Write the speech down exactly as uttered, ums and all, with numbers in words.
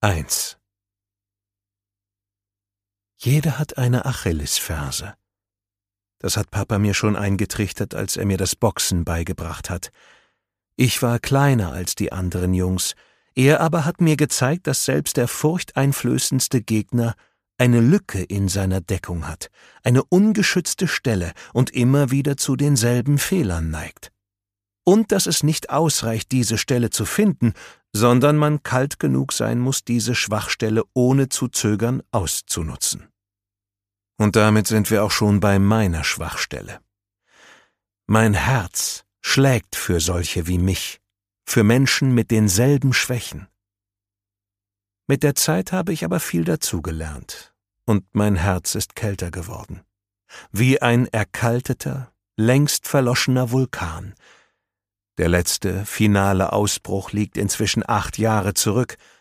eins. Jeder hat eine Achillesferse. Das hat Papa mir schon eingetrichtert, als er mir das Boxen beigebracht hat. Ich war kleiner als die anderen Jungs, er aber hat mir gezeigt, dass selbst der furchteinflößendste Gegner eine Lücke in seiner Deckung hat, eine ungeschützte Stelle und immer wieder zu denselben Fehlern neigt. Und dass es nicht ausreicht, diese Stelle zu finden, sondern man kalt genug sein muss, diese Schwachstelle ohne zu zögern auszunutzen. Und damit sind wir auch schon bei meiner Schwachstelle. Mein Herz schlägt für solche wie mich, für Menschen mit denselben Schwächen. Mit der Zeit habe ich aber viel dazugelernt, und mein Herz ist kälter geworden. Wie ein erkalteter, längst verloschener Vulkan. Der letzte, finale Ausbruch liegt inzwischen acht Jahre zurück,